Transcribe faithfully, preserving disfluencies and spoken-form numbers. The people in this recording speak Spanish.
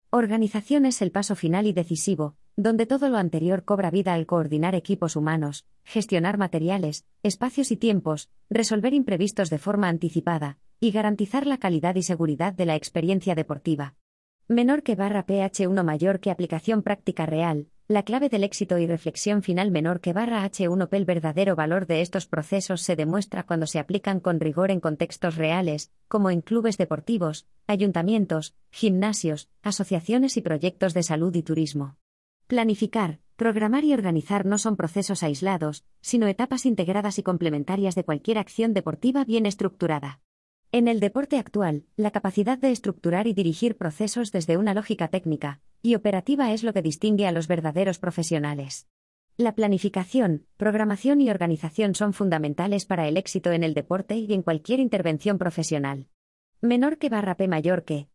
Organización es el paso final y decisivo, donde todo lo anterior cobra vida al coordinar equipos humanos, gestionar materiales, espacios y tiempos, resolver imprevistos de forma anticipada, y garantizar la calidad y seguridad de la experiencia deportiva. Menor que barra P H uno mayor que aplicación práctica real, la clave del éxito y reflexión final menor que barra H uno P. El verdadero valor de estos procesos se demuestra cuando se aplican con rigor en contextos reales, como en clubes deportivos, ayuntamientos, gimnasios, asociaciones y proyectos de salud y turismo. Planificar, programar y organizar no son procesos aislados, sino etapas integradas y complementarias de cualquier acción deportiva bien estructurada. En el deporte actual, la capacidad de estructurar y dirigir procesos desde una lógica técnica y operativa es lo que distingue a los verdaderos profesionales. La planificación, programación y organización son fundamentales para el éxito en el deporte y en cualquier intervención profesional. Menor que barra P mayor que,